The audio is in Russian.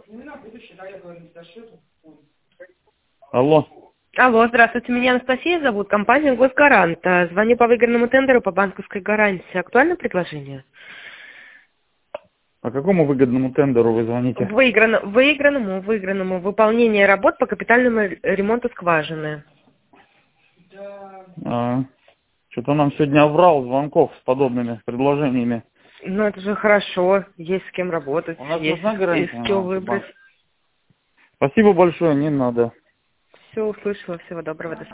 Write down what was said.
Алло. Алло, здравствуйте, меня Анастасия зовут, компания «Госгарант». Звоню по выигранному тендеру по банковской гарантии. Актуальное предложение? По какому выгодному тендеру вы звоните? Выигранному. Выполнение работ по капитальному ремонту скважины. Что-то нам сегодня оврал звонков с подобными предложениями. Ну, это же хорошо, есть с кем работать, У нас есть нужна гарантия из кего на выбрать. банк? Спасибо большое, не надо. Все услышала, всего доброго, до свидания.